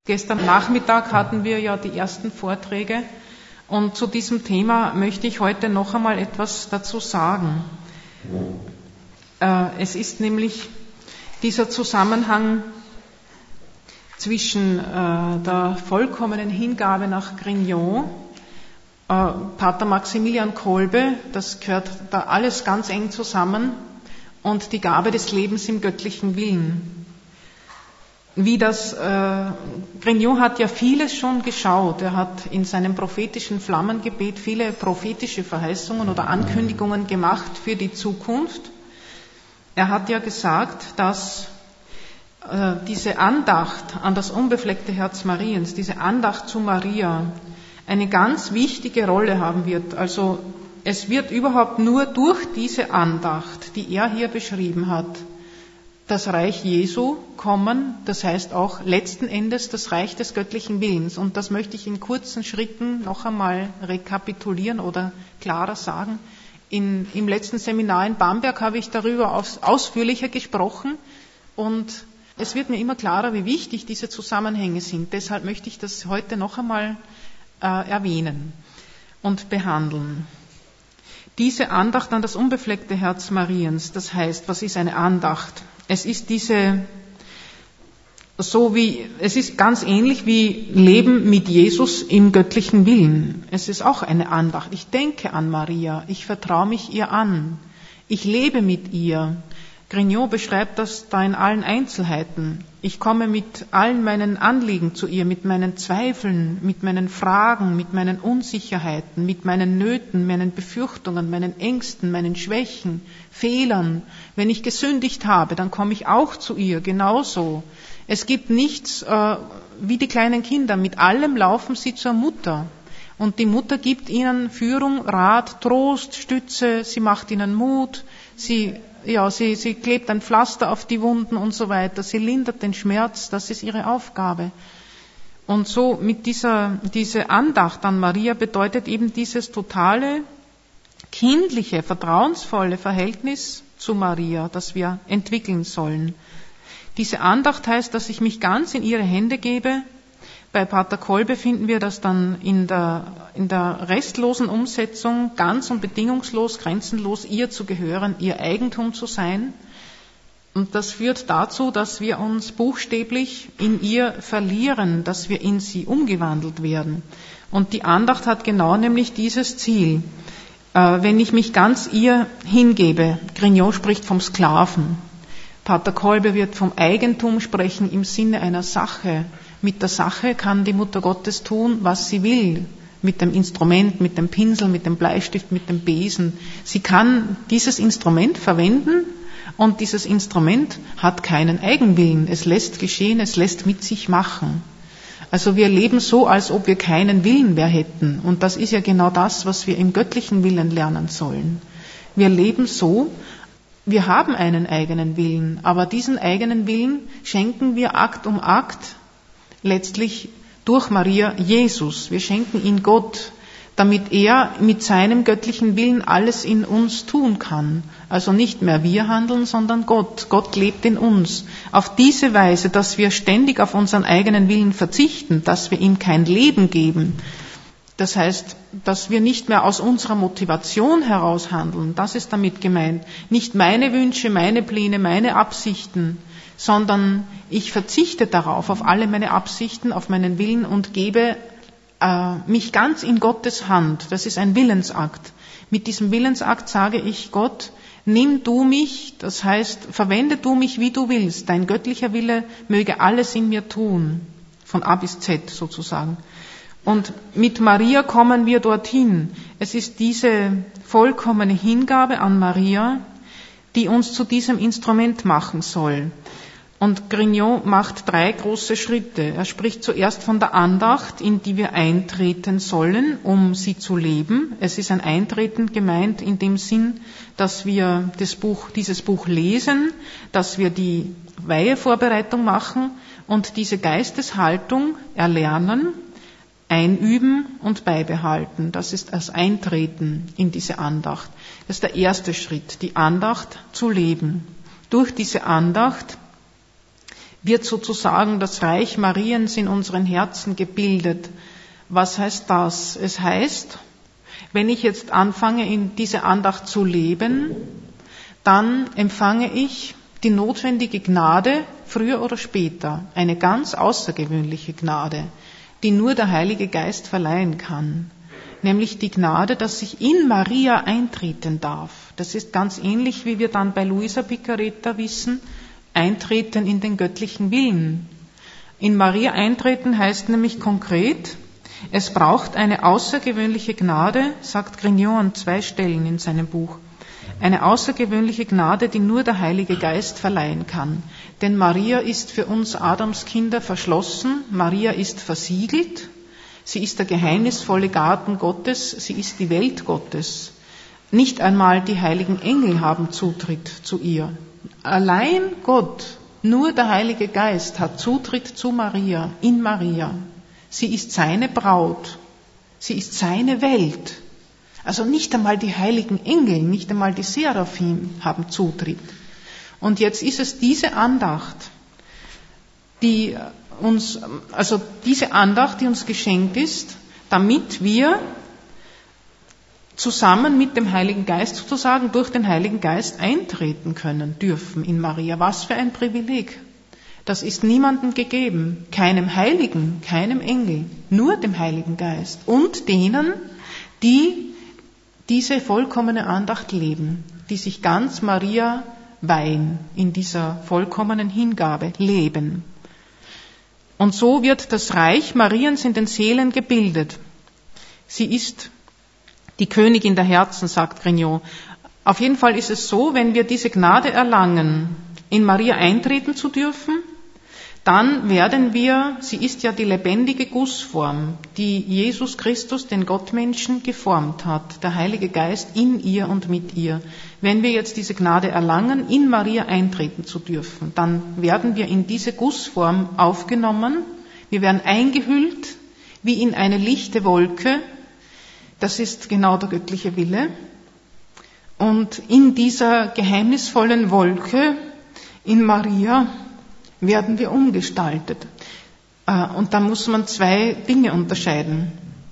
Gestern Nachmittag hatten wir ja die ersten Vorträge und zu diesem Thema möchte ich heute noch einmal etwas dazu sagen. Es ist nämlich dieser Zusammenhang zwischen der vollkommenen Hingabe nach Grignon, Pater Maximilian Kolbe, das gehört da alles ganz eng zusammen, und die Gabe des Lebens im göttlichen Willen. Grignon hat ja vieles schon geschaut. Er hat in seinem prophetischen Flammengebet viele prophetische Verheißungen oder Ankündigungen gemacht für die Zukunft. Er hat ja gesagt, dass diese Andacht an das unbefleckte Herz Mariens, diese Andacht zu Maria, eine ganz wichtige Rolle haben wird. Also es wird überhaupt nur durch diese Andacht, die er hier beschrieben hat, das Reich Jesu kommen, das heißt auch letzten Endes das Reich des göttlichen Willens. Und das möchte ich in kurzen Schritten noch einmal rekapitulieren oder klarer sagen. Im letzten Seminar in Bamberg habe ich darüber ausführlicher gesprochen und es wird mir immer klarer, wie wichtig diese Zusammenhänge sind. Deshalb möchte ich das heute noch einmal erwähnen und behandeln. Diese Andacht an das unbefleckte Herz Mariens, das heißt, was ist eine Andacht? Es ist ganz ähnlich wie Leben mit Jesus im göttlichen Willen. Es ist auch eine Andacht. Ich denke an Maria, ich vertraue mich ihr an, ich lebe mit ihr. Grignon beschreibt das da in allen Einzelheiten. Ich komme mit allen meinen Anliegen zu ihr, mit meinen Zweifeln, mit meinen Fragen, mit meinen Unsicherheiten, mit meinen Nöten, meinen Befürchtungen, meinen Ängsten, meinen Schwächen, Fehlern. Wenn ich gesündigt habe, dann komme ich auch zu ihr, genauso. Es gibt nichts wie die kleinen Kinder. Mit allem laufen sie zur Mutter. Und die Mutter gibt ihnen Führung, Rat, Trost, Stütze, sie macht ihnen Mut, sie klebt ein Pflaster auf die Wunden und so weiter. Sie lindert den Schmerz, das ist ihre Aufgabe. Und so mit diese Andacht an Maria bedeutet eben dieses totale, kindliche, vertrauensvolle Verhältnis zu Maria, das wir entwickeln sollen. Diese Andacht heißt, dass ich mich ganz in ihre Hände gebe. Bei Pater Kolbe finden wir das dann in der restlosen Umsetzung, ganz und bedingungslos, grenzenlos ihr zu gehören, ihr Eigentum zu sein. Und das führt dazu, dass wir uns buchstäblich in ihr verlieren, dass wir in sie umgewandelt werden. Und die Andacht hat genau nämlich dieses Ziel. Wenn ich mich ganz ihr hingebe, Grignon spricht vom Sklaven, Pater Kolbe wird vom Eigentum sprechen im Sinne einer Sache. Mit der Sache kann die Mutter Gottes tun, was sie will. Mit dem Instrument, mit dem Pinsel, mit dem Bleistift, mit dem Besen. Sie kann dieses Instrument verwenden und dieses Instrument hat keinen Eigenwillen. Es lässt geschehen, es lässt mit sich machen. Also wir leben so, als ob wir keinen Willen mehr hätten. Und das ist ja genau das, was wir im göttlichen Willen lernen sollen. Wir leben so, wir haben einen eigenen Willen, aber diesen eigenen Willen schenken wir Akt um Akt letztlich durch Maria Jesus. Wir schenken ihn Gott, damit er mit seinem göttlichen Willen alles in uns tun kann. Also nicht mehr wir handeln, sondern Gott. Gott lebt in uns. Auf diese Weise, dass wir ständig auf unseren eigenen Willen verzichten, dass wir ihm kein Leben geben. Das heißt, dass wir nicht mehr aus unserer Motivation heraus handeln. Das ist damit gemeint. Nicht meine Wünsche, meine Pläne, meine Absichten, sondern ich verzichte darauf, auf alle meine Absichten, auf meinen Willen und gebe mich ganz in Gottes Hand. Das ist ein Willensakt. Mit diesem Willensakt sage ich Gott, nimm du mich, das heißt, verwende du mich, wie du willst. Dein göttlicher Wille möge alles in mir tun, von A bis Z sozusagen. Und mit Maria kommen wir dorthin. Es ist diese vollkommene Hingabe an Maria, die uns zu diesem Instrument machen soll. Und Grignon macht 3 große Schritte. Er spricht zuerst von der Andacht, in die wir eintreten sollen, um sie zu leben. Es ist ein Eintreten gemeint in dem Sinn, dass wir dieses Buch lesen, dass wir die Weihevorbereitung machen und diese Geisteshaltung erlernen, einüben und beibehalten. Das ist das Eintreten in diese Andacht. Das ist der erste Schritt, die Andacht zu leben. Durch diese Andacht wird sozusagen das Reich Mariens in unseren Herzen gebildet. Was heißt das? Es heißt, wenn ich jetzt anfange, in diese Andacht zu leben, dann empfange ich die notwendige Gnade, früher oder später, eine ganz außergewöhnliche Gnade, die nur der Heilige Geist verleihen kann, nämlich die Gnade, dass ich in Maria eintreten darf. Das ist ganz ähnlich, wie wir dann bei Luisa Piccarreta wissen, eintreten in den göttlichen Willen. In Maria eintreten heißt nämlich konkret, es braucht eine außergewöhnliche Gnade, sagt Grignon an 2 Stellen in seinem Buch. Eine außergewöhnliche Gnade, die nur der Heilige Geist verleihen kann. Denn Maria ist für uns Adamskinder verschlossen, Maria ist versiegelt, sie ist der geheimnisvolle Garten Gottes, sie ist die Welt Gottes. Nicht einmal die heiligen Engel haben Zutritt zu ihr. Allein Gott, nur der Heilige Geist hat Zutritt zu Maria, in Maria. Sie ist seine Braut, sie ist seine Welt. Also nicht einmal die heiligen Engel, nicht einmal die Seraphim haben Zutritt. Und jetzt ist es diese Andacht, die uns geschenkt ist, damit wir zusammen mit dem Heiligen Geist sozusagen durch den Heiligen Geist eintreten können dürfen in Maria. Was für ein Privileg. Das ist niemandem gegeben, keinem Heiligen, keinem Engel, nur dem Heiligen Geist und denen, die diese vollkommene Andacht leben, die sich ganz Maria weihen, in dieser vollkommenen Hingabe leben. Und so wird das Reich Mariens in den Seelen gebildet. Sie ist die Königin der Herzen, sagt Grignon. Auf jeden Fall ist es so, wenn wir diese Gnade erlangen, in Maria eintreten zu dürfen, dann werden wir, sie ist ja die lebendige Gussform, die Jesus Christus, den Gottmenschen, geformt hat, der Heilige Geist in ihr und mit ihr. Wenn wir jetzt diese Gnade erlangen, in Maria eintreten zu dürfen, dann werden wir in diese Gussform aufgenommen, wir werden eingehüllt wie in eine lichte Wolke, das ist genau der göttliche Wille, und in dieser geheimnisvollen Wolke, in Maria, werden wir umgestaltet. Und da muss man 2 Dinge unterscheiden.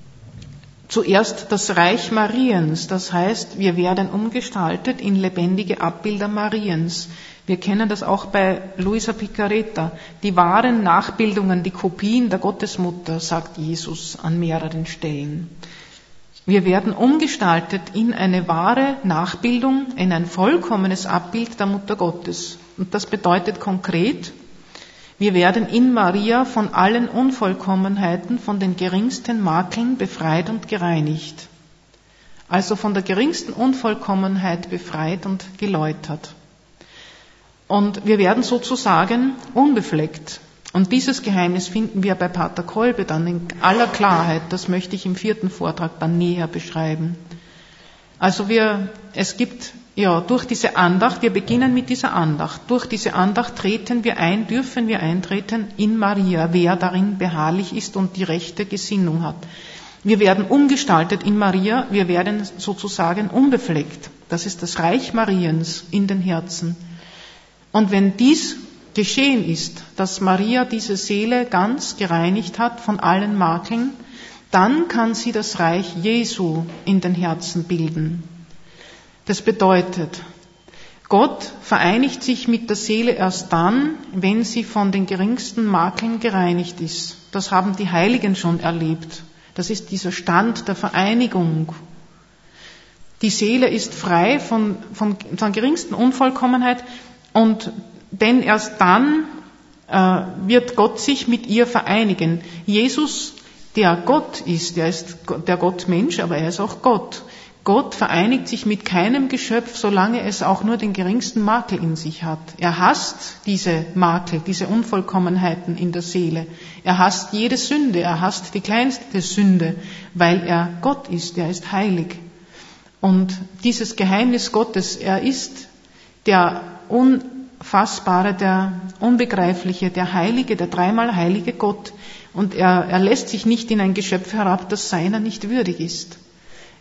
Zuerst das Reich Mariens, das heißt, wir werden umgestaltet in lebendige Abbilder Mariens. Wir kennen das auch bei Luisa Piccarreta. Die wahren Nachbildungen, die Kopien der Gottesmutter, sagt Jesus an mehreren Stellen. Wir werden umgestaltet in eine wahre Nachbildung, in ein vollkommenes Abbild der Mutter Gottes. Und das bedeutet konkret, wir werden in Maria von allen Unvollkommenheiten, von den geringsten Makeln befreit und gereinigt. Also von der geringsten Unvollkommenheit befreit und geläutert. Und wir werden sozusagen unbefleckt. Und dieses Geheimnis finden wir bei Pater Kolbe dann in aller Klarheit. Das möchte ich im 4. Vortrag dann näher beschreiben. Also es gibt durch diese Andacht, wir beginnen mit dieser Andacht. Durch diese Andacht dürfen wir eintreten in Maria, wer darin beharrlich ist und die rechte Gesinnung hat. Wir werden umgestaltet in Maria, wir werden sozusagen unbefleckt. Das ist das Reich Mariens in den Herzen. Und wenn dies geschehen ist, dass Maria diese Seele ganz gereinigt hat von allen Makeln, dann kann sie das Reich Jesu in den Herzen bilden. Das bedeutet, Gott vereinigt sich mit der Seele erst dann, wenn sie von den geringsten Makeln gereinigt ist. Das haben die Heiligen schon erlebt. Das ist dieser Stand der Vereinigung. Die Seele ist frei von geringsten Unvollkommenheit denn erst dann wird Gott sich mit ihr vereinigen. Jesus, der Gott ist, der ist der Gottmensch, aber er ist auch Gott. Gott vereinigt sich mit keinem Geschöpf, solange es auch nur den geringsten Makel in sich hat. Er hasst diese Makel, diese Unvollkommenheiten in der Seele. Er hasst jede Sünde, er hasst die kleinste Sünde, weil er Gott ist, er ist heilig. Und dieses Geheimnis Gottes, er ist der Unfassbare, der Unbegreifliche, der Heilige, der dreimal heilige Gott. Und er lässt sich nicht in ein Geschöpf herab, das seiner nicht würdig ist.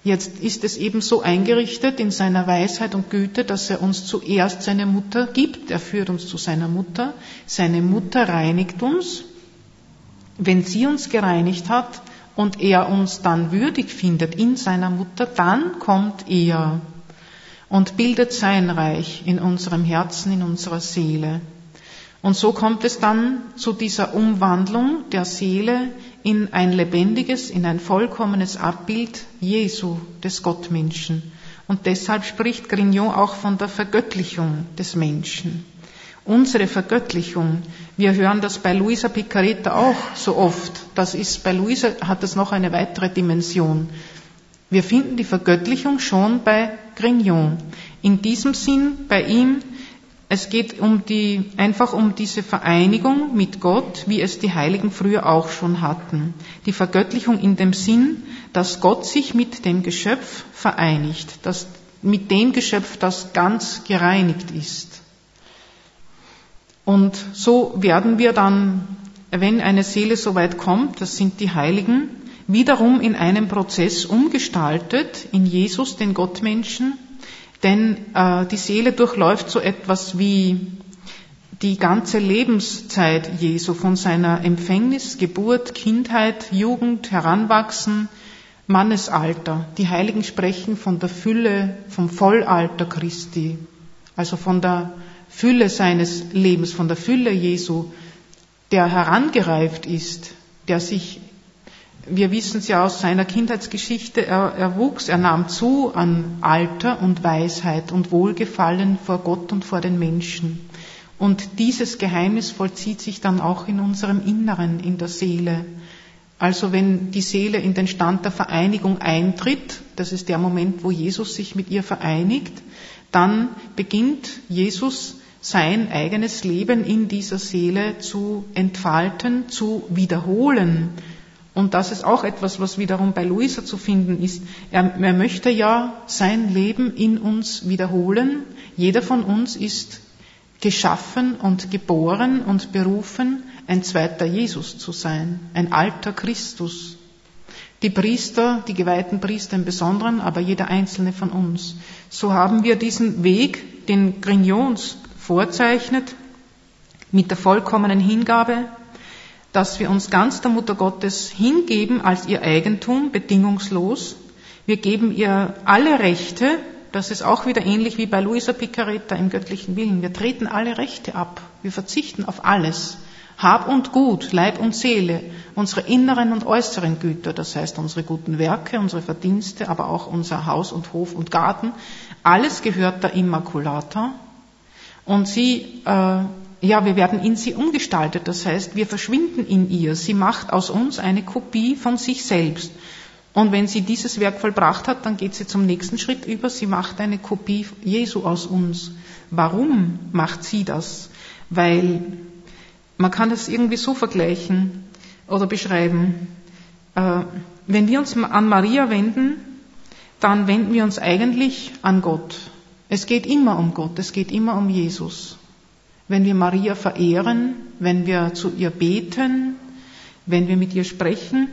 Jetzt ist es eben so eingerichtet in seiner Weisheit und Güte, dass er uns zuerst seine Mutter gibt. Er führt uns zu seiner Mutter. Seine Mutter reinigt uns. Wenn sie uns gereinigt hat und er uns dann würdig findet in seiner Mutter, dann kommt er und bildet sein Reich in unserem Herzen, in unserer Seele. Und so kommt es dann zu dieser Umwandlung der Seele in ein lebendiges, in ein vollkommenes Abbild Jesu, des Gottmenschen. Und deshalb spricht Grignon auch von der Vergöttlichung des Menschen. Unsere Vergöttlichung, wir hören das bei Luisa Picaretta auch so oft. Bei Luisa hat das noch eine weitere Dimension. Wir finden die Vergöttlichung schon bei Grignon. In diesem Sinn, bei ihm, es geht einfach um diese Vereinigung mit Gott, wie es die Heiligen früher auch schon hatten. Die Vergöttlichung in dem Sinn, dass Gott sich mit dem Geschöpf vereinigt, mit dem Geschöpf, das ganz gereinigt ist. Und so werden wir dann, wenn eine Seele so weit kommt, das sind die Heiligen, wiederum in einem Prozess umgestaltet, in Jesus, den Gottmenschen. Denn die Seele durchläuft so etwas wie die ganze Lebenszeit Jesu, von seiner Empfängnis, Geburt, Kindheit, Jugend, Heranwachsen, Mannesalter. Die Heiligen sprechen von der Fülle, vom Vollalter Christi, also von der Fülle seines Lebens, von der Fülle Jesu, der herangereift ist, der sich, wir wissen es ja aus seiner Kindheitsgeschichte, er wuchs, er nahm zu an Alter und Weisheit und Wohlgefallen vor Gott und vor den Menschen. Und dieses Geheimnis vollzieht sich dann auch in unserem Inneren, in der Seele. Also wenn die Seele in den Stand der Vereinigung eintritt, das ist der Moment, wo Jesus sich mit ihr vereinigt, dann beginnt Jesus sein eigenes Leben in dieser Seele zu entfalten, zu wiederholen. Und das ist auch etwas, was wiederum bei Luisa zu finden ist. Er möchte ja sein Leben in uns wiederholen. Jeder von uns ist geschaffen und geboren und berufen, ein zweiter Jesus zu sein, ein alter Christus. Die Priester, die geweihten Priester im Besonderen, aber jeder einzelne von uns. So haben wir diesen Weg, den Grignon uns vorzeichnet, mit der vollkommenen Hingabe, dass wir uns ganz der Mutter Gottes hingeben als ihr Eigentum, bedingungslos. Wir geben ihr alle Rechte, das ist auch wieder ähnlich wie bei Luisa Picaretta im göttlichen Willen. Wir treten alle Rechte ab, wir verzichten auf alles. Hab und Gut, Leib und Seele, unsere inneren und äußeren Güter, das heißt unsere guten Werke, unsere Verdienste, aber auch unser Haus und Hof und Garten, alles gehört der Immaculata. Und wir werden in sie umgestaltet, das heißt, wir verschwinden in ihr. Sie macht aus uns eine Kopie von sich selbst. Und wenn sie dieses Werk vollbracht hat, dann geht sie zum nächsten Schritt über. Sie macht eine Kopie Jesu aus uns. Warum macht sie das? Weil man kann das irgendwie so vergleichen oder beschreiben. Wenn wir uns an Maria wenden, dann wenden wir uns eigentlich an Gott. Es geht immer um Gott, es geht immer um Jesus. Wenn wir Maria verehren, wenn wir zu ihr beten, wenn wir mit ihr sprechen,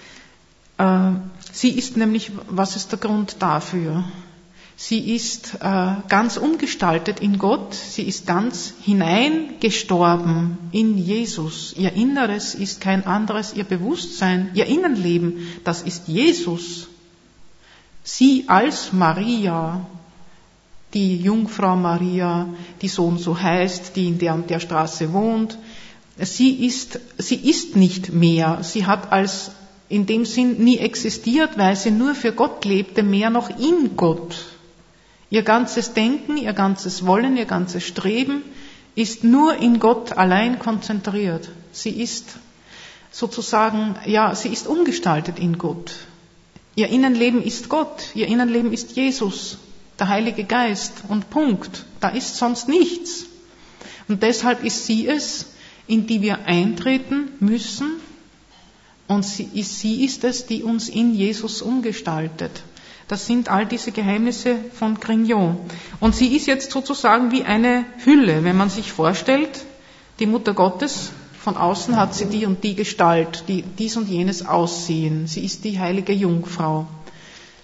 sie ist nämlich, was ist der Grund dafür? Sie ist ganz umgestaltet in Gott, sie ist ganz hineingestorben in Jesus. Ihr Inneres ist kein anderes, ihr Bewusstsein, ihr Innenleben, das ist Jesus. Sie als Maria, die Jungfrau Maria, die so und so heißt, die in der und der Straße wohnt, sie ist nicht mehr. Sie hat in dem Sinn nie existiert, weil sie nur für Gott lebte, mehr noch in Gott. Ihr ganzes Denken, ihr ganzes Wollen, ihr ganzes Streben ist nur in Gott allein konzentriert. Sie ist sozusagen, sie ist umgestaltet in Gott. Ihr Innenleben ist Gott, ihr Innenleben ist Jesus, der Heilige Geist und Punkt. Da ist sonst nichts. Und deshalb ist sie es, in die wir eintreten müssen. Und sie ist es, die uns in Jesus umgestaltet. Das sind all diese Geheimnisse von Grignon. Und sie ist jetzt sozusagen wie eine Hülle, wenn man sich vorstellt, die Mutter Gottes, von außen hat sie die und die Gestalt, die dies und jenes Aussehen. Sie ist die heilige Jungfrau.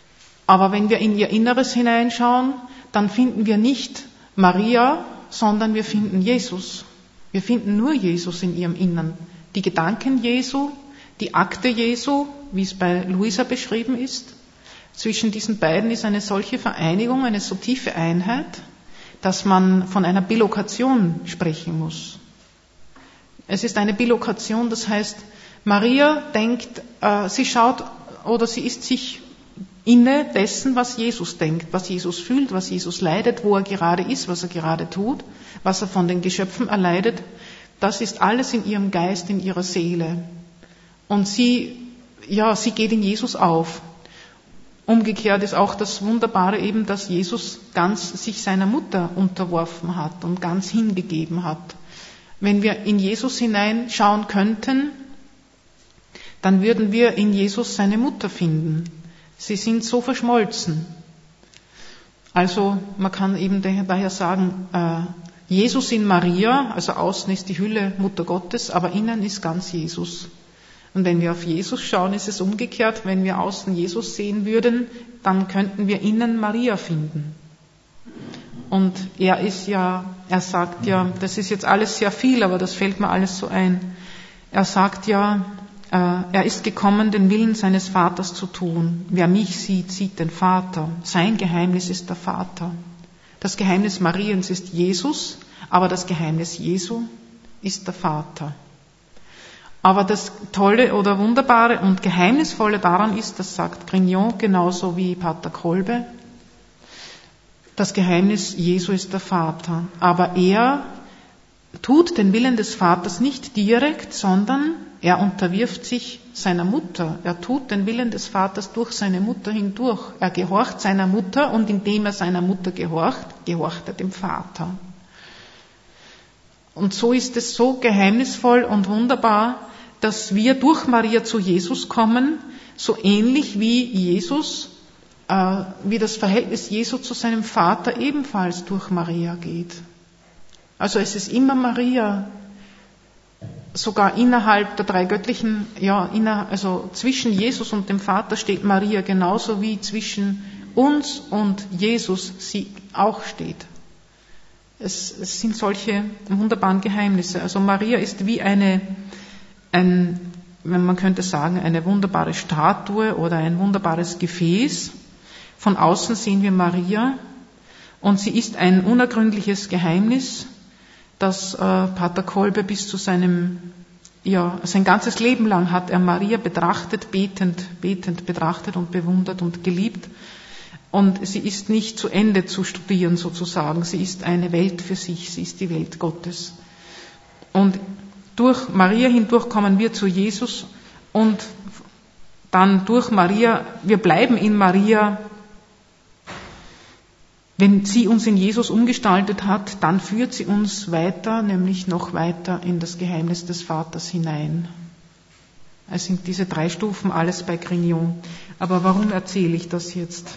Aber wenn wir in ihr Inneres hineinschauen, dann finden wir nicht Maria, sondern wir finden Jesus. Wir finden nur Jesus in ihrem Innern. Die Gedanken Jesu, die Akte Jesu, wie es bei Luisa beschrieben ist. Zwischen diesen beiden ist eine solche Vereinigung, eine so tiefe Einheit, dass man von einer Bilokation sprechen muss. Es ist eine Bilokation, das heißt, Maria denkt, sie schaut oder sie ist sich inne dessen, was Jesus denkt, was Jesus fühlt, was Jesus leidet, wo er gerade ist, was er gerade tut, was er von den Geschöpfen erleidet. Das ist alles in ihrem Geist, in ihrer Seele. Und sie geht in Jesus auf. Umgekehrt ist auch das Wunderbare eben, dass Jesus ganz sich seiner Mutter unterworfen hat und ganz hingegeben hat. Wenn wir in Jesus hineinschauen könnten, dann würden wir in Jesus seine Mutter finden. Sie sind so verschmolzen. Also man kann eben daher sagen, Jesus in Maria, also außen ist die Hülle Mutter Gottes, aber innen ist ganz Jesus. Und wenn wir auf Jesus schauen, ist es umgekehrt. Wenn wir außen Jesus sehen würden, dann könnten wir innen Maria finden. Und er sagt ja, das ist jetzt alles sehr viel, aber das fällt mir alles so ein. Er sagt ja, er ist gekommen, den Willen seines Vaters zu tun. Wer mich sieht, sieht den Vater. Sein Geheimnis ist der Vater. Das Geheimnis Mariens ist Jesus, aber das Geheimnis Jesu ist der Vater. Aber das Tolle oder Wunderbare und Geheimnisvolle daran ist, das sagt Grignon genauso wie Pater Kolbe, das Geheimnis Jesu ist der Vater. Aber er tut den Willen des Vaters nicht direkt, sondern er unterwirft sich seiner Mutter. Er tut den Willen des Vaters durch seine Mutter hindurch. Er gehorcht seiner Mutter und indem er seiner Mutter gehorcht, gehorcht er dem Vater. Und so ist es so geheimnisvoll und wunderbar, dass wir durch Maria zu Jesus kommen, so ähnlich wie Jesus, wie das Verhältnis Jesu zu seinem Vater ebenfalls durch Maria geht. Also es ist immer Maria, sogar innerhalb der drei göttlichen, also zwischen Jesus und dem Vater steht Maria genauso wie zwischen uns und Jesus sie auch steht. Es sind solche wunderbaren Geheimnisse. Also Maria ist wie wenn man könnte sagen, eine wunderbare Statue oder ein wunderbares Gefäß. Von außen sehen wir Maria und sie ist ein unergründliches Geheimnis, das Pater Kolbe bis zu sein ganzes Leben lang hat er Maria betrachtet, betend betrachtet und bewundert und geliebt. Und sie ist nicht zu Ende zu studieren sozusagen. Sie ist eine Welt für sich. Sie ist die Welt Gottes. Und durch Maria hindurch kommen wir zu Jesus und dann durch Maria, wir bleiben in Maria. Wenn sie uns in Jesus umgestaltet hat, dann führt sie uns weiter, nämlich noch weiter in das Geheimnis des Vaters hinein. Es sind diese 3 Stufen, alles bei Grignon. Aber warum erzähle ich das jetzt?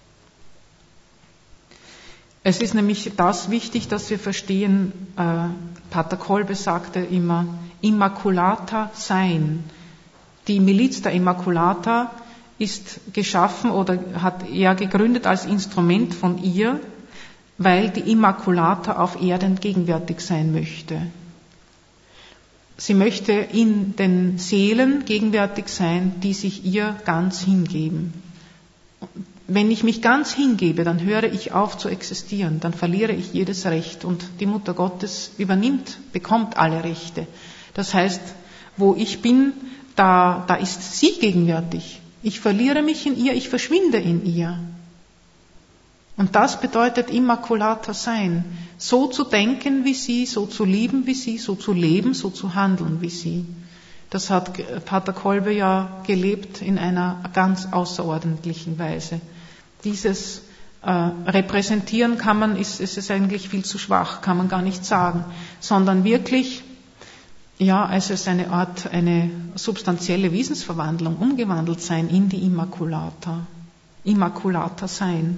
Es ist nämlich das wichtig, dass wir verstehen, Pater Kolbe sagte immer, Immaculata sein. Die Miliz der Immaculata ist geschaffen oder hat er gegründet als Instrument von ihr, weil die Immaculata auf Erden gegenwärtig sein möchte. Sie möchte in den Seelen gegenwärtig sein, die sich ihr ganz hingeben. Wenn ich mich ganz hingebe, dann höre ich auf zu existieren, dann verliere ich jedes Recht und die Mutter Gottes bekommt alle Rechte. Das heißt, wo ich bin, da ist sie gegenwärtig. Ich verliere mich in ihr, ich verschwinde in ihr. Und das bedeutet Immaculata sein. So zu denken wie sie, so zu lieben wie sie, so zu leben, so zu handeln wie sie. Das hat Pater Kolbe ja gelebt in einer ganz außerordentlichen Weise. Dieses repräsentieren es ist eigentlich viel zu schwach, kann man gar nicht sagen, sondern wirklich, es ist eine substanzielle Wesensverwandlung, umgewandelt sein in die Immaculata sein.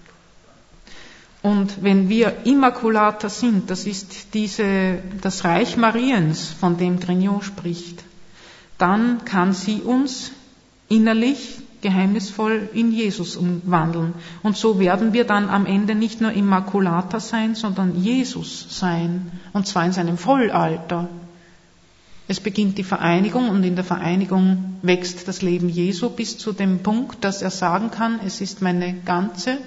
Und wenn wir Immaculata sind, das ist das Reich Mariens, von dem Grignon spricht, dann kann sie uns innerlich geheimnisvoll in Jesus umwandeln. Und so werden wir dann am Ende nicht nur Immaculata sein, sondern Jesus sein. Und zwar in seinem Vollalter. Es beginnt die Vereinigung und in der Vereinigung wächst das Leben Jesu bis zu dem Punkt, dass er sagen kann, es ist mein ganzes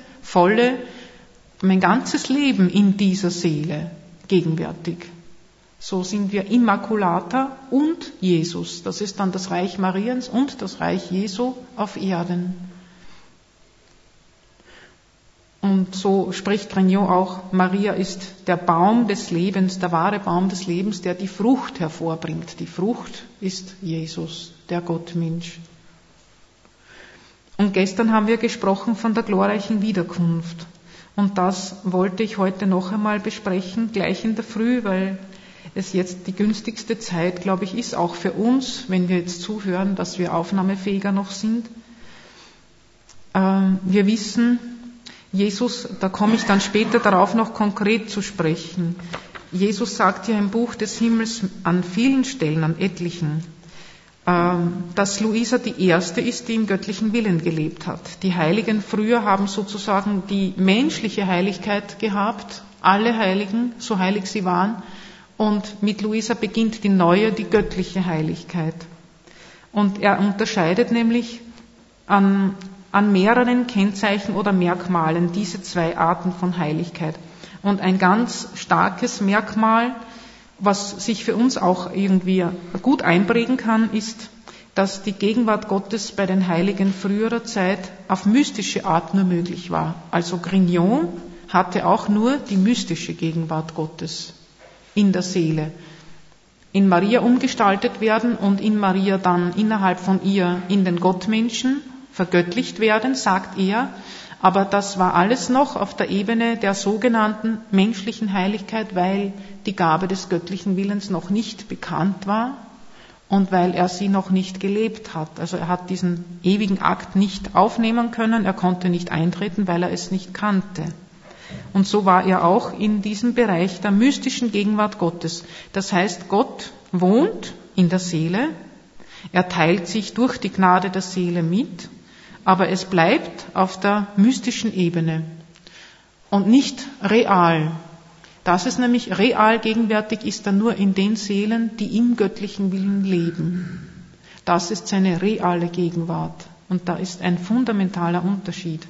Leben in dieser Seele gegenwärtig. So sind wir Immaculata und Jesus. Das ist dann das Reich Mariens und das Reich Jesu auf Erden. Und so spricht Grignion auch, Maria ist der Baum des Lebens, der wahre Baum des Lebens, der die Frucht hervorbringt. Die Frucht ist Jesus, der Gottmensch. Und gestern haben wir gesprochen von der glorreichen Wiederkunft. Und das wollte ich heute noch einmal besprechen, gleich in der Früh, weil es jetzt die günstigste Zeit, glaube ich, ist, auch für uns, wenn wir jetzt zuhören, dass wir aufnahmefähiger noch sind. Wir wissen, Jesus, da komme ich dann später darauf noch konkret zu sprechen. Jesus sagt ja im Buch des Himmels an vielen Stellen, an etlichen, dass Luisa die erste ist, die im göttlichen Willen gelebt hat. Die Heiligen früher haben sozusagen die menschliche Heiligkeit gehabt, alle Heiligen, so heilig sie waren, und mit Luisa beginnt die neue, die göttliche Heiligkeit. Und er unterscheidet nämlich an mehreren Kennzeichen oder Merkmalen diese zwei Arten von Heiligkeit. Und ein ganz starkes Merkmal, was sich für uns auch irgendwie gut einprägen kann, ist, dass die Gegenwart Gottes bei den Heiligen früherer Zeit auf mystische Art nur möglich war. Also Grignion hatte auch nur die mystische Gegenwart Gottes in der Seele. In Maria umgestaltet werden und in Maria dann innerhalb von ihr in den Gottmenschen vergöttlicht werden, sagt er, aber das war alles noch auf der Ebene der sogenannten menschlichen Heiligkeit, weil die Gabe des göttlichen Willens noch nicht bekannt war und weil er sie noch nicht gelebt hat. Also er hat diesen ewigen Akt nicht aufnehmen können, er konnte nicht eintreten, weil er es nicht kannte. Und so war er auch in diesem Bereich der mystischen Gegenwart Gottes. Das heißt, Gott wohnt in der Seele, er teilt sich durch die Gnade der Seele mit, aber es bleibt auf der mystischen Ebene und nicht real. Das ist nämlich real gegenwärtig, ist er nur in den Seelen, die im göttlichen Willen leben. Das ist seine reale Gegenwart und da ist ein fundamentaler Unterschied.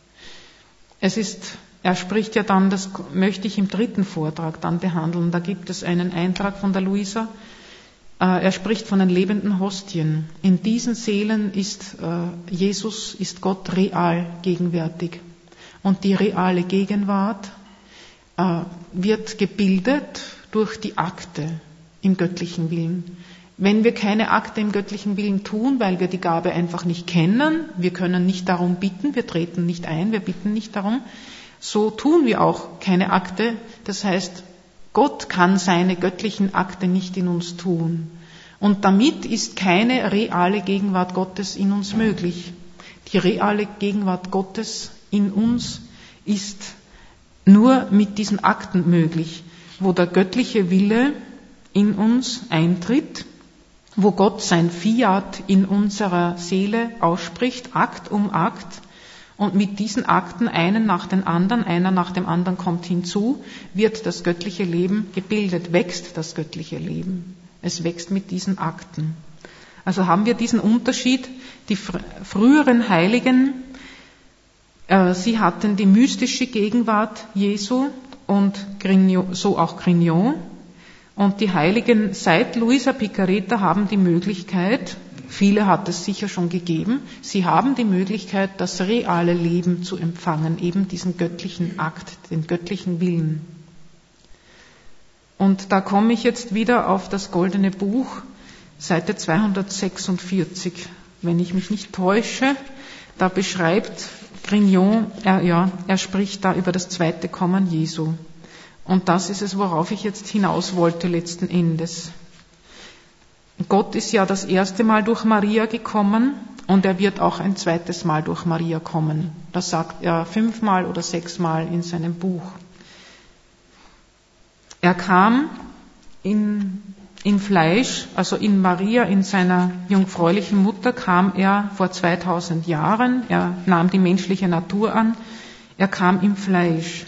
Er spricht ja dann, das möchte ich im 3. Vortrag dann behandeln, da gibt es einen Eintrag von der Luisa. Er spricht von den lebenden Hostien. In diesen Seelen ist Jesus, ist Gott real gegenwärtig. Und die reale Gegenwart wird gebildet durch die Akte im göttlichen Willen. Wenn wir keine Akte im göttlichen Willen tun, weil wir die Gabe einfach nicht kennen, wir können nicht darum bitten, wir treten nicht ein, wir bitten nicht darum, so tun wir auch keine Akte. Das heißt, Gott kann seine göttlichen Akte nicht in uns tun. Und damit ist keine reale Gegenwart Gottes in uns möglich. Die reale Gegenwart Gottes in uns ist nur mit diesen Akten möglich, wo der göttliche Wille in uns eintritt, wo Gott sein Fiat in unserer Seele ausspricht, Akt um Akt, und mit diesen Akten, einer nach dem anderen kommt hinzu, wird das göttliche Leben gebildet, wächst das göttliche Leben. Es wächst mit diesen Akten. Also haben wir diesen Unterschied, die früheren Heiligen, sie hatten die mystische Gegenwart Jesu und so auch Grignion. Und die Heiligen seit Luisa Piccarreta haben die Möglichkeit, viele hat es sicher schon gegeben, sie haben die Möglichkeit, das reale Leben zu empfangen, eben diesen göttlichen Akt, den göttlichen Willen. Und da komme ich jetzt wieder auf das Goldene Buch, Seite 246, wenn ich mich nicht täusche. Da beschreibt Grignion, er spricht da über das zweite Kommen Jesu. Und das ist es, worauf ich jetzt hinaus wollte letzten Endes. Gott ist ja das erste Mal durch Maria gekommen und er wird auch ein zweites Mal durch Maria kommen. Das sagt er 5-mal oder 6-mal in seinem Buch. Er kam im Fleisch, also in Maria, in seiner jungfräulichen Mutter, kam er vor 2000 Jahren. Er nahm die menschliche Natur an. Er kam im Fleisch.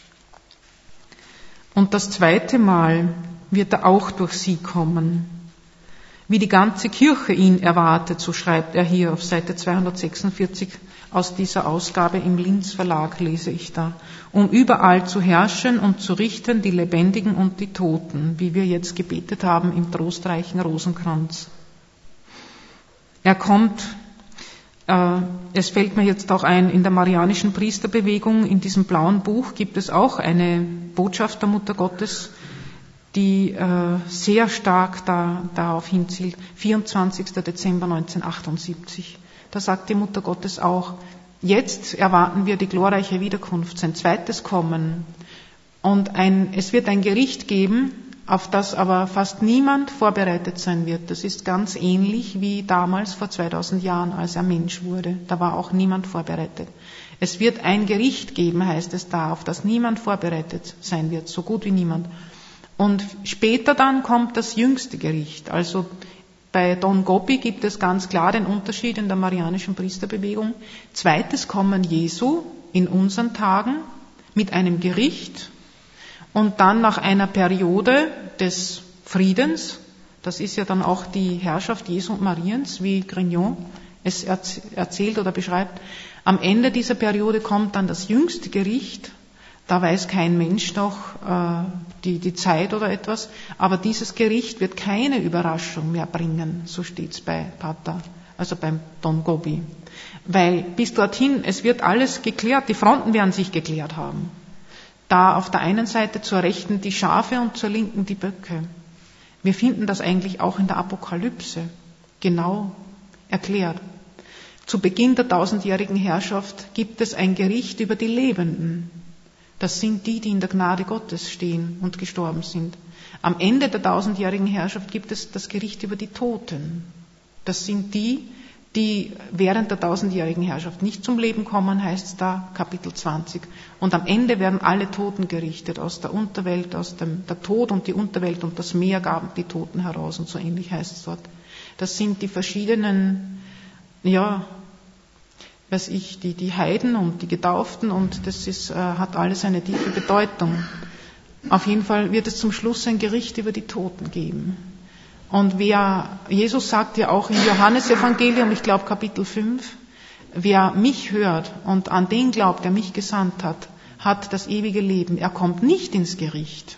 Und das zweite Mal wird er auch durch sie kommen. Wie die ganze Kirche ihn erwartet, so schreibt er hier auf Seite 246 aus dieser Ausgabe im Linz Verlag, lese ich da, um überall zu herrschen und zu richten die Lebendigen und die Toten, wie wir jetzt gebetet haben im trostreichen Rosenkranz. Er kommt, es fällt mir jetzt auch ein, in der marianischen Priesterbewegung, in diesem blauen Buch gibt es auch eine Botschaft der Mutter Gottes, die sehr stark darauf hinzielt. 24. Dezember 1978. Da sagt die Mutter Gottes auch, jetzt erwarten wir die glorreiche Wiederkunft, sein zweites Kommen. Und es wird ein Gericht geben, auf das aber fast niemand vorbereitet sein wird. Das ist ganz ähnlich wie damals vor 2000 Jahren, als er Mensch wurde. Da war auch niemand vorbereitet. Es wird ein Gericht geben, heißt es da, auf das niemand vorbereitet sein wird, so gut wie niemand. Und später dann kommt das jüngste Gericht. Also bei Don Gopi gibt es ganz klar den Unterschied in der marianischen Priesterbewegung. Zweites Kommen Jesu in unseren Tagen mit einem Gericht und dann nach einer Periode des Friedens, das ist ja dann auch die Herrschaft Jesu und Mariens, wie Grignon es erzählt oder beschreibt. Am Ende dieser Periode kommt dann das jüngste Gericht. Da weiß kein Mensch noch die Zeit oder etwas, aber dieses Gericht wird keine Überraschung mehr bringen, so steht's bei Pater, also beim Don Gobi. Weil bis dorthin, es wird alles geklärt, die Fronten werden sich geklärt haben. Da auf der einen Seite zur Rechten die Schafe und zur Linken die Böcke. Wir finden das eigentlich auch in der Apokalypse genau erklärt. Zu Beginn der 1000-jährigen Herrschaft gibt es ein Gericht über die Lebenden. Das sind die in der Gnade Gottes stehen und gestorben sind. Am Ende der 1000-jährigen Herrschaft gibt es das Gericht über die Toten. Das sind die während der 1000-jährigen Herrschaft nicht zum Leben kommen, heißt es da, Kapitel 20. Und am Ende werden alle Toten gerichtet, aus der Unterwelt, der Tod und die Unterwelt und das Meer gaben die Toten heraus und so ähnlich heißt es dort. Das sind die verschiedenen, die Heiden und die Getauften und das hat alles eine tiefe Bedeutung. Auf jeden Fall wird es zum Schluss ein Gericht über die Toten geben. Und Jesus sagt ja auch im Johannesevangelium, ich glaube Kapitel 5, wer mich hört und an den glaubt, der mich gesandt hat, hat das ewige Leben. Er kommt nicht ins Gericht.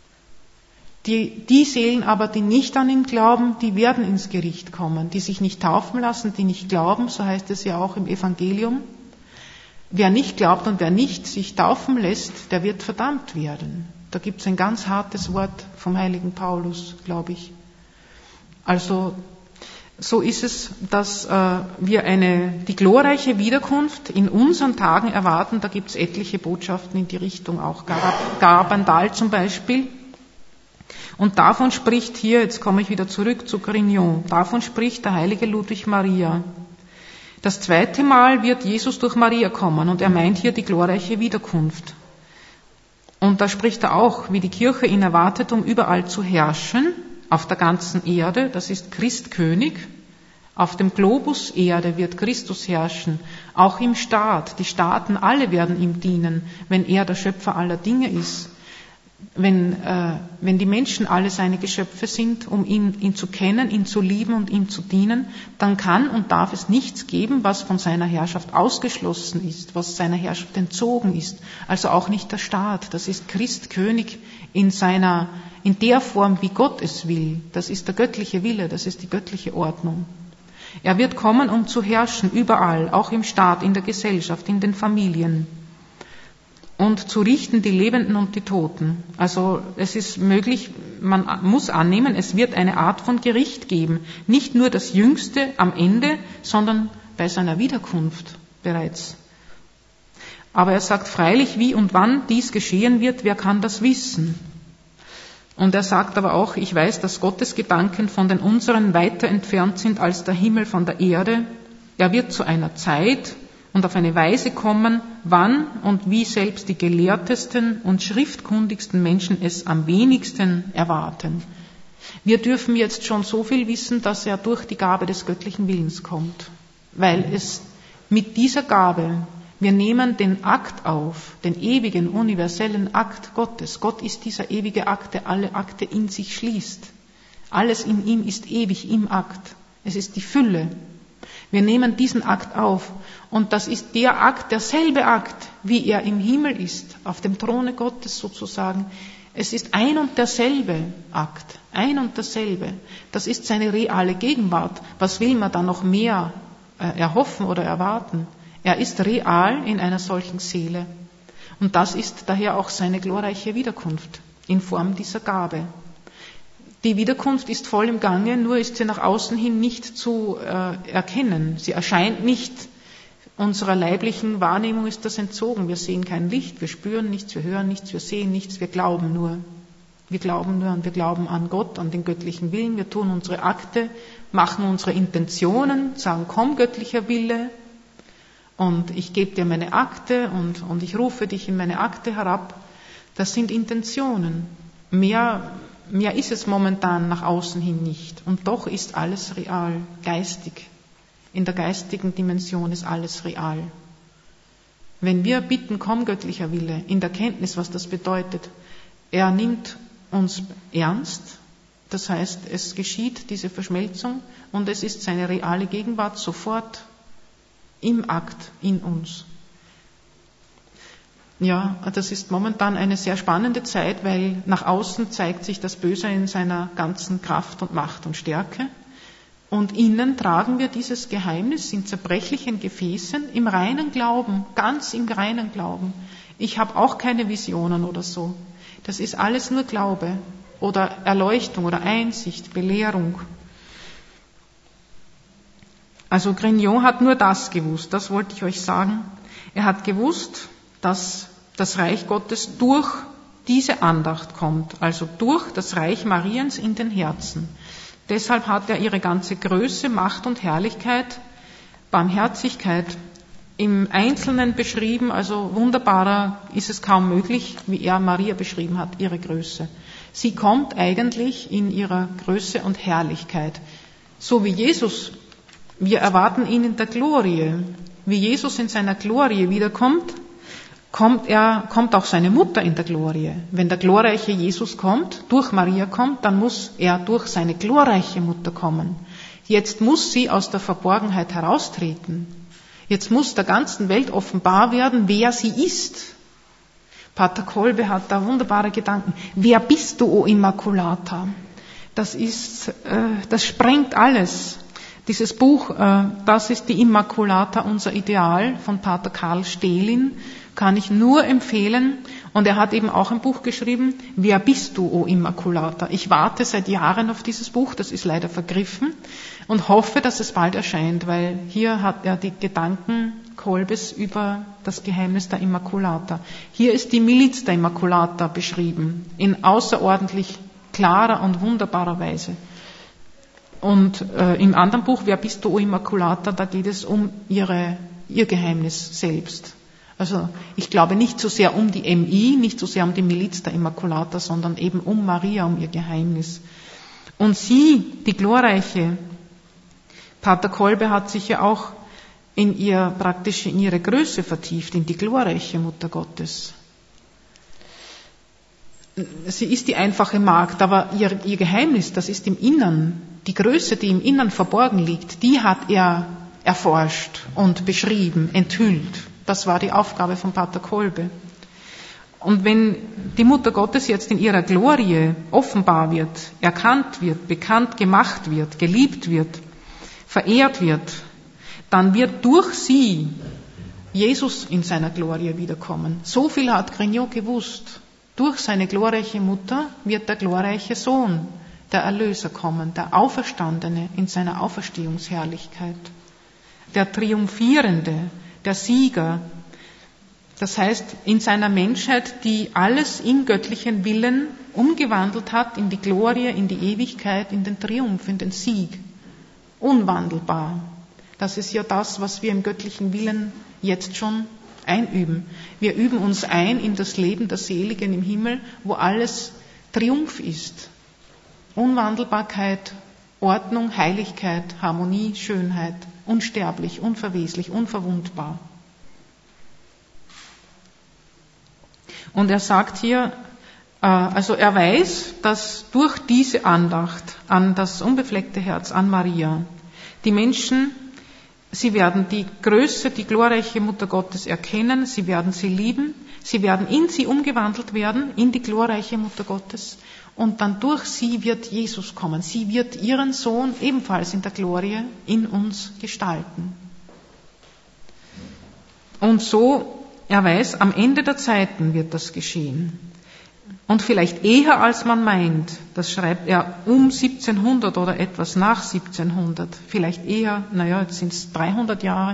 Die Seelen aber, die nicht an ihn glauben, die werden ins Gericht kommen, die sich nicht taufen lassen, die nicht glauben, so heißt es ja auch im Evangelium. Wer nicht glaubt und wer nicht sich taufen lässt, der wird verdammt werden. Da gibt es ein ganz hartes Wort vom heiligen Paulus, glaube ich. Also so ist es, dass wir die glorreiche Wiederkunft in unseren Tagen erwarten. Da gibt es etliche Botschaften in die Richtung, auch Garabandal zum Beispiel. Und davon spricht hier, jetzt komme ich wieder zurück zu Grignon, davon spricht der heilige Ludwig Maria. Das zweite Mal wird Jesus durch Maria kommen und er meint hier die glorreiche Wiederkunft. Und da spricht er auch, wie die Kirche ihn erwartet, um überall zu herrschen, auf der ganzen Erde, das ist Christkönig. Auf dem Globus Erde wird Christus herrschen, auch im Staat. Die Staaten alle werden ihm dienen, wenn er der Schöpfer aller Dinge ist. Wenn die Menschen alle seine Geschöpfe sind, um ihn zu kennen, ihn zu lieben und ihm zu dienen, dann kann und darf es nichts geben, was von seiner Herrschaft ausgeschlossen ist, was seiner Herrschaft entzogen ist. Also auch nicht der Staat. Das ist Christkönig in der Form, wie Gott es will. Das ist der göttliche Wille, das ist die göttliche Ordnung. Er wird kommen, um zu herrschen, überall, auch im Staat, in der Gesellschaft, in den Familien. Und zu richten die Lebenden und die Toten. Also es ist möglich, man muss annehmen, es wird eine Art von Gericht geben. Nicht nur das Jüngste am Ende, sondern bei seiner Wiederkunft bereits. Aber er sagt freilich, wie und wann dies geschehen wird, wer kann das wissen? Und er sagt aber auch, ich weiß, dass Gottes Gedanken von den unseren weiter entfernt sind als der Himmel von der Erde. Er wird zu einer Zeit und auf eine Weise kommen, wann und wie selbst die gelehrtesten und schriftkundigsten Menschen es am wenigsten erwarten. Wir dürfen jetzt schon so viel wissen, dass er durch die Gabe des göttlichen Willens kommt, weil es mit dieser Gabe, wir nehmen den Akt auf, den ewigen, universellen Akt Gottes. Gott ist dieser ewige Akt, der alle Akte in sich schließt. Alles in ihm ist ewig im Akt. Es ist die Fülle. Wir nehmen diesen Akt auf und das ist der Akt, derselbe Akt, wie er im Himmel ist, auf dem Throne Gottes sozusagen. Es ist ein und derselbe Akt, ein und derselbe. Das ist seine reale Gegenwart. Was will man da noch mehr erhoffen oder erwarten? Er ist real in einer solchen Seele. Und das ist daher auch seine glorreiche Wiederkunft in Form dieser Gabe. Die Wiederkunft ist voll im Gange, nur ist sie nach außen hin nicht zu erkennen. Sie erscheint nicht. Unserer leiblichen Wahrnehmung ist das entzogen. Wir sehen kein Licht, wir spüren nichts, wir hören nichts, wir sehen nichts, wir glauben nur. Wir glauben nur und wir glauben an Gott, an den göttlichen Willen. Wir tun unsere Akte, machen unsere Intentionen, sagen, komm göttlicher Wille. Und ich gebe dir meine Akte und ich rufe dich in meine Akte herab. Das sind Intentionen. Mehr ist es momentan nach außen hin nicht. Und doch ist alles real, geistig. In der geistigen Dimension ist alles real. Wenn wir bitten, komm göttlicher Wille, in der Kenntnis, was das bedeutet, er nimmt uns ernst, das heißt, es geschieht diese Verschmelzung und es ist seine reale Gegenwart sofort im Akt in uns. Ja, das ist momentan eine sehr spannende Zeit, weil nach außen zeigt sich das Böse in seiner ganzen Kraft und Macht und Stärke. Und innen tragen wir dieses Geheimnis in zerbrechlichen Gefäßen, im reinen Glauben, ganz im reinen Glauben. Ich habe auch keine Visionen oder so. Das ist alles nur Glaube oder Erleuchtung oder Einsicht, Belehrung. Also Grignion hat nur das gewusst, das wollte ich euch sagen. Er hat gewusst, dass das Reich Gottes durch diese Andacht kommt, also durch das Reich Mariens in den Herzen. Deshalb hat er ihre ganze Größe, Macht und Herrlichkeit, Barmherzigkeit im Einzelnen beschrieben, also wunderbarer ist es kaum möglich, wie er Maria beschrieben hat, ihre Größe. Sie kommt eigentlich in ihrer Größe und Herrlichkeit. So wie Jesus, wir erwarten ihn in der Glorie. Wie Jesus in seiner Glorie wiederkommt, kommt auch seine Mutter in der Glorie. Wenn der glorreiche Jesus kommt, durch Maria kommt, dann muss er durch seine glorreiche Mutter kommen. Jetzt muss sie aus der Verborgenheit heraustreten. Jetzt muss der ganzen Welt offenbar werden, wer sie ist. Pater Kolbe hat da wunderbare Gedanken. Wer bist du, o Immaculata? Das sprengt alles. Dieses Buch, das ist die Immaculata, unser Ideal, von Pater Karl Stehlin, kann ich nur empfehlen. Und er hat eben auch ein Buch geschrieben, Wer bist du, o Immaculata? Ich warte seit Jahren auf dieses Buch, das ist leider vergriffen und hoffe, dass es bald erscheint, weil hier hat er die Gedanken Kolbes über das Geheimnis der Immaculata. Hier ist die Miliz der Immaculata beschrieben, in außerordentlich klarer und wunderbarer Weise. Und im anderen Buch, Wer bist du, o Immaculata, da geht es um ihr Geheimnis selbst. Also ich glaube nicht so sehr um die MI, nicht so sehr um die Miliz der Immaculata, sondern eben um Maria, um ihr Geheimnis. Und sie, die glorreiche, Pater Kolbe hat sich ja auch in ihre Größe vertieft, in die glorreiche Mutter Gottes. Sie ist die einfache Magd, aber ihr Geheimnis, das ist im Innern. Die Größe, die im Innern verborgen liegt, die hat er erforscht und beschrieben, enthüllt. Das war die Aufgabe von Pater Kolbe. Und wenn die Mutter Gottes jetzt in ihrer Glorie offenbar wird, erkannt wird, bekannt gemacht wird, geliebt wird, verehrt wird, dann wird durch sie Jesus in seiner Glorie wiederkommen. So viel hat Grignion gewusst. Durch seine glorreiche Mutter wird der glorreiche Sohn, der Erlöser kommen, der Auferstandene in seiner Auferstehungsherrlichkeit, der Triumphierende, der Sieger, das heißt in seiner Menschheit, die alles im göttlichen Willen umgewandelt hat in die Glorie, in die Ewigkeit, in den Triumph, in den Sieg. Unwandelbar. Das ist ja das, was wir im göttlichen Willen jetzt schon einüben. Wir üben uns ein in das Leben der Seligen im Himmel, wo alles Triumph ist. Unwandelbarkeit, Ordnung, Heiligkeit, Harmonie, Schönheit, unsterblich, unverweslich, unverwundbar. Und er sagt hier, also er weiß, dass durch diese Andacht an das unbefleckte Herz, an Maria, die Menschen, sie werden die Größe, die glorreiche Mutter Gottes erkennen, sie werden sie lieben, sie werden in sie umgewandelt werden, in die glorreiche Mutter Gottes, und dann durch sie wird Jesus kommen. Sie wird ihren Sohn ebenfalls in der Glorie in uns gestalten. Und so, er weiß, am Ende der Zeiten wird das geschehen. Und vielleicht eher als man meint, das schreibt er um 1700 oder etwas nach 1700, vielleicht eher, jetzt sind es 300 Jahre.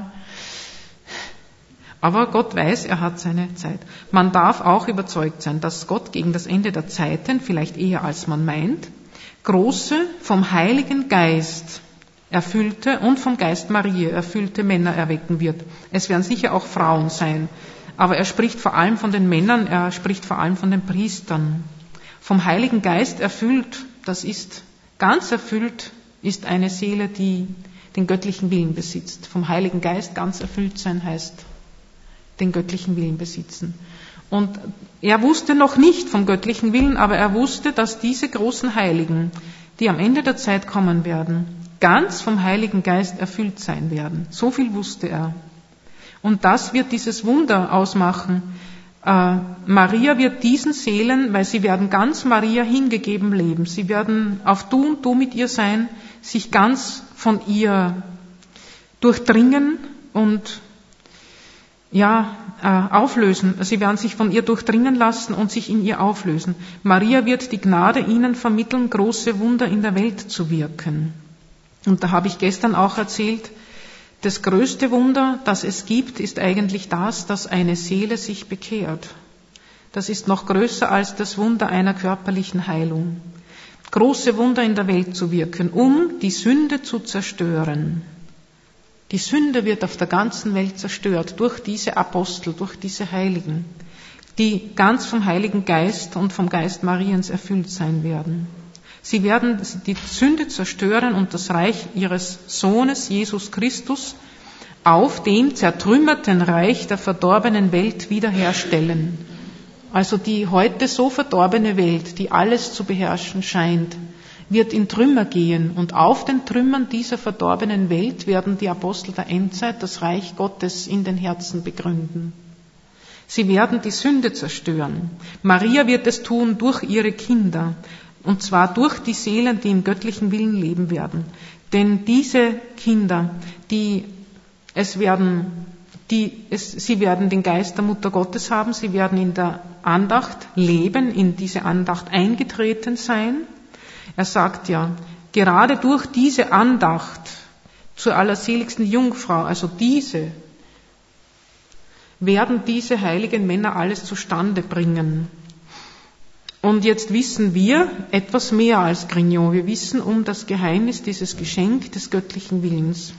Aber Gott weiß, er hat seine Zeit. Man darf auch überzeugt sein, dass Gott gegen das Ende der Zeiten, vielleicht eher als man meint, große, vom Heiligen Geist erfüllte und vom Geist Maria erfüllte Männer erwecken wird. Es werden sicher auch Frauen sein. Aber er spricht vor allem von den Männern, er spricht vor allem von den Priestern. Vom Heiligen Geist erfüllt, das ist ganz erfüllt, ist eine Seele, die den göttlichen Willen besitzt. Vom Heiligen Geist ganz erfüllt sein heißt den göttlichen Willen besitzen. Und er wusste noch nicht vom göttlichen Willen, aber er wusste, dass diese großen Heiligen, die am Ende der Zeit kommen werden, ganz vom Heiligen Geist erfüllt sein werden. So viel wusste er. Und das wird dieses Wunder ausmachen. Maria wird diesen Seelen, weil sie werden ganz Maria hingegeben leben. Sie werden auf Du und Du mit ihr sein, sich ganz von ihr durchdringen und auflösen. Sie werden sich von ihr durchdringen lassen und sich in ihr auflösen. Maria wird die Gnade ihnen vermitteln, große Wunder in der Welt zu wirken. Und da habe ich gestern auch erzählt, das größte Wunder, das es gibt, ist eigentlich das, dass eine Seele sich bekehrt. Das ist noch größer als das Wunder einer körperlichen Heilung. Große Wunder in der Welt zu wirken, um die Sünde zu zerstören. Die Sünde wird auf der ganzen Welt zerstört durch diese Apostel, durch diese Heiligen, die ganz vom Heiligen Geist und vom Geist Mariens erfüllt sein werden. Sie werden die Sünde zerstören und das Reich ihres Sohnes, Jesus Christus, auf dem zertrümmerten Reich der verdorbenen Welt wiederherstellen. Also die heute so verdorbene Welt, die alles zu beherrschen scheint, wird in Trümmer gehen. Und auf den Trümmern dieser verdorbenen Welt werden die Apostel der Endzeit das Reich Gottes in den Herzen begründen. Sie werden die Sünde zerstören. Maria wird es tun durch ihre Kinder. Und zwar durch die Seelen, die im göttlichen Willen leben werden. Denn diese Kinder, sie werden den Geist der Mutter Gottes haben, sie werden in der Andacht leben, in diese Andacht eingetreten sein. Er sagt ja, gerade durch diese Andacht zur allerseligsten Jungfrau, also werden diese heiligen Männer alles zustande bringen. Und jetzt wissen wir etwas mehr als Grignon. Wir wissen um das Geheimnis, dieses Geschenk des göttlichen Willens.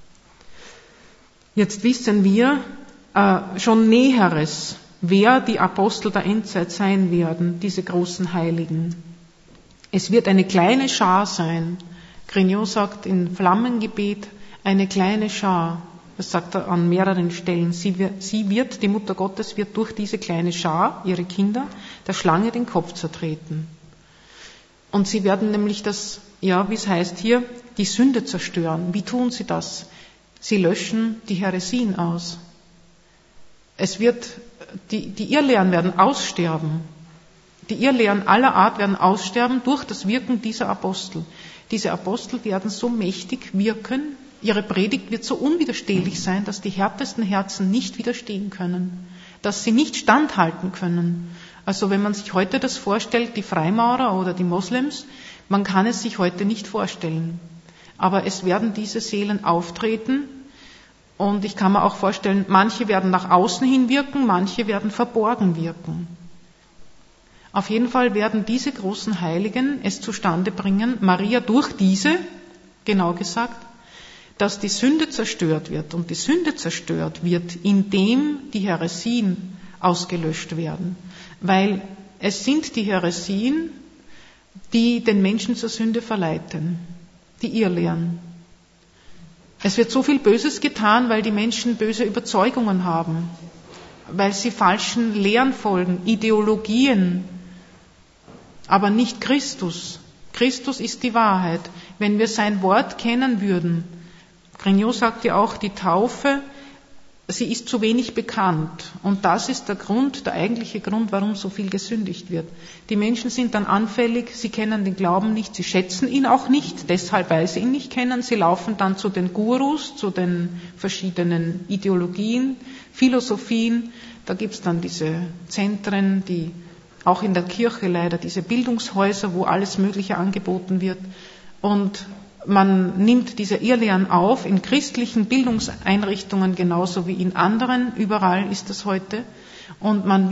Jetzt wissen wir schon Näheres, wer die Apostel der Endzeit sein werden, diese großen Heiligen. Es wird eine kleine Schar sein. Grignon sagt in Flammengebet, eine kleine Schar. Das sagt er an mehreren Stellen. Die Mutter Gottes wird durch diese kleine Schar, ihre Kinder, der Schlange den Kopf zertreten. Und sie werden nämlich wie es heißt hier, die Sünde zerstören. Wie tun sie das? Sie löschen die Häresien aus. Die Irrlehren werden aussterben. Die Irrlehren aller Art werden aussterben durch das Wirken dieser Apostel. Diese Apostel werden so mächtig wirken, ihre Predigt wird so unwiderstehlich sein, dass die härtesten Herzen nicht widerstehen können, dass sie nicht standhalten können. Also wenn man sich heute das vorstellt, die Freimaurer oder die Moslems, man kann es sich heute nicht vorstellen. Aber es werden diese Seelen auftreten und ich kann mir auch vorstellen, manche werden nach außen hin wirken, manche werden verborgen wirken. Auf jeden Fall werden diese großen Heiligen es zustande bringen, Maria durch diese, genau gesagt, dass die Sünde zerstört wird. Und die Sünde zerstört wird, indem die Häresien ausgelöscht werden. Weil es sind die Häresien, die den Menschen zur Sünde verleiten, die Irrlehren. Es wird so viel Böses getan, weil die Menschen böse Überzeugungen haben, weil sie falschen Lehren folgen, Ideologien, aber nicht Christus. Christus ist die Wahrheit. Wenn wir sein Wort kennen würden, Grignot sagt ja auch, die Taufe, sie ist zu wenig bekannt. Und das ist der Grund, der eigentliche Grund, warum so viel gesündigt wird. Die Menschen sind dann anfällig, sie kennen den Glauben nicht, sie schätzen ihn auch nicht, deshalb, weil sie ihn nicht kennen. Sie laufen dann zu den Gurus, zu den verschiedenen Ideologien, Philosophien. Da gibt's dann diese Zentren, die auch in der Kirche leider, diese Bildungshäuser, wo alles Mögliche angeboten wird. Und man nimmt diese Irrlehren auf in christlichen Bildungseinrichtungen genauso wie in anderen. Überall ist das heute. Und man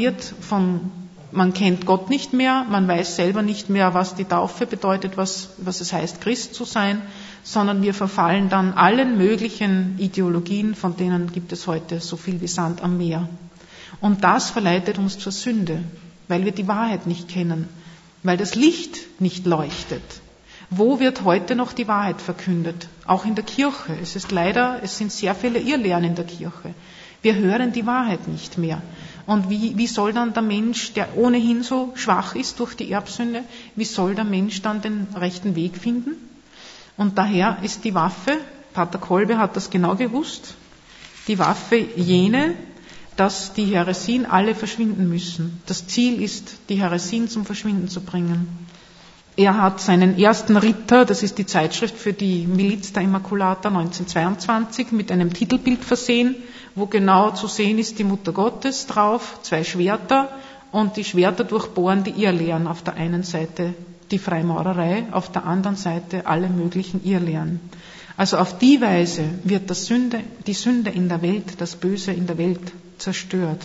kennt Gott nicht mehr, man weiß selber nicht mehr, was die Taufe bedeutet, was es heißt, Christ zu sein, sondern wir verfallen dann allen möglichen Ideologien, von denen gibt es heute so viel wie Sand am Meer. Und das verleitet uns zur Sünde, weil wir die Wahrheit nicht kennen, weil das Licht nicht leuchtet. Wo wird heute noch die Wahrheit verkündet? Auch in der Kirche. Es sind sehr viele Irrlehren in der Kirche. Wir hören die Wahrheit nicht mehr. Und wie soll dann der Mensch, der ohnehin so schwach ist durch die Erbsünde, wie soll der Mensch dann den rechten Weg finden? Und daher ist die Waffe, Pater Kolbe hat das genau gewusst, die Waffe jene, dass die Häresien alle verschwinden müssen. Das Ziel ist, die Häresien zum Verschwinden zu bringen. Er hat seinen ersten Ritter, das ist die Zeitschrift für die Miliz der Immaculata 1922, mit einem Titelbild versehen, wo genau zu sehen ist die Mutter Gottes drauf, 2 Schwerter, und die Schwerter durchbohren die Irrlehren. Auf der einen Seite die Freimaurerei, auf der anderen Seite alle möglichen Irrlehren. Also auf die Weise wird die Sünde in der Welt, das Böse in der Welt zerstört.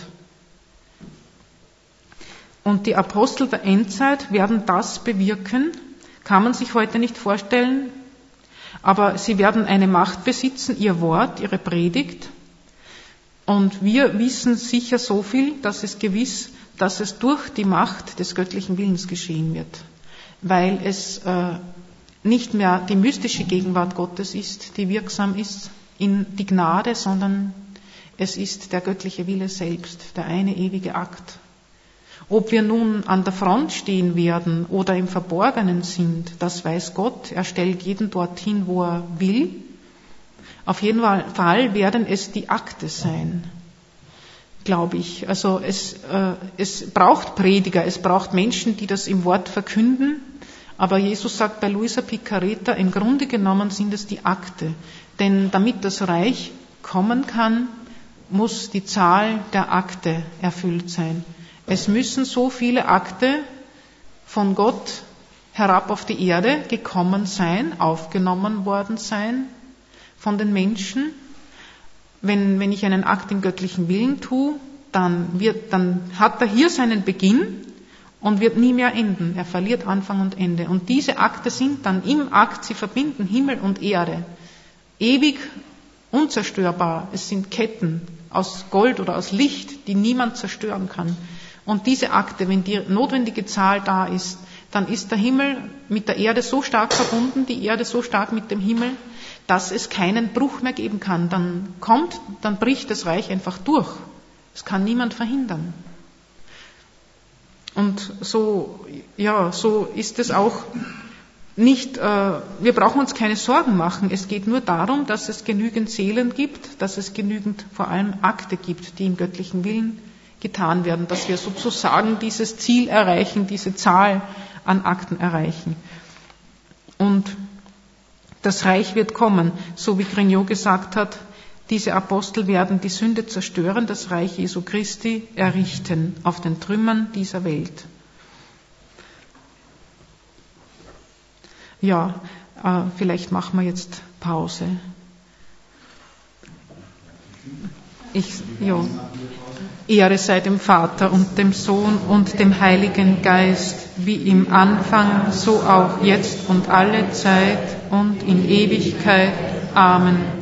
Und die Apostel der Endzeit werden das bewirken, kann man sich heute nicht vorstellen, aber sie werden eine Macht besitzen, ihr Wort, ihre Predigt. Und wir wissen sicher so viel, dass es gewiss, dass es durch die Macht des göttlichen Willens geschehen wird, weil es nicht mehr die mystische Gegenwart Gottes ist, die wirksam ist in die Gnade, sondern es ist der göttliche Wille selbst, der eine ewige Akt. Ob wir nun an der Front stehen werden oder im Verborgenen sind, das weiß Gott. Er stellt jeden dorthin, wo er will. Auf jeden Fall werden es die Akte sein, glaube ich. Also es braucht Prediger, es braucht Menschen, die das im Wort verkünden. Aber Jesus sagt bei Luisa Picareta, im Grunde genommen sind es die Akte. Denn damit das Reich kommen kann, muss die Zahl der Akte erfüllt sein. Es müssen so viele Akte von Gott herab auf die Erde gekommen sein, aufgenommen worden sein von den Menschen. Wenn ich einen Akt im göttlichen Willen tue, dann hat er hier seinen Beginn und wird nie mehr enden. Er verliert Anfang und Ende. Und diese Akte sind dann im Akt, sie verbinden Himmel und Erde. Ewig unzerstörbar. Es sind Ketten aus Gold oder aus Licht, die niemand zerstören kann. Und diese Akte, wenn die notwendige Zahl da ist, dann ist der Himmel mit der Erde so stark verbunden, die Erde so stark mit dem Himmel, dass es keinen Bruch mehr geben kann. Dann bricht das Reich einfach durch. Das kann niemand verhindern. Und so ist es auch nicht, wir brauchen uns keine Sorgen machen. Es geht nur darum, dass es genügend Seelen gibt, dass es genügend vor allem Akte gibt, die im göttlichen Willen getan werden, dass wir sozusagen dieses Ziel erreichen, diese Zahl an Akten erreichen. Und das Reich wird kommen, so wie Grignot gesagt hat, diese Apostel werden die Sünde zerstören, das Reich Jesu Christi errichten auf den Trümmern dieser Welt. Ja, vielleicht machen wir jetzt Pause. Ehre sei dem Vater und dem Sohn und dem Heiligen Geist, wie im Anfang, so auch jetzt und alle Zeit und in Ewigkeit. Amen.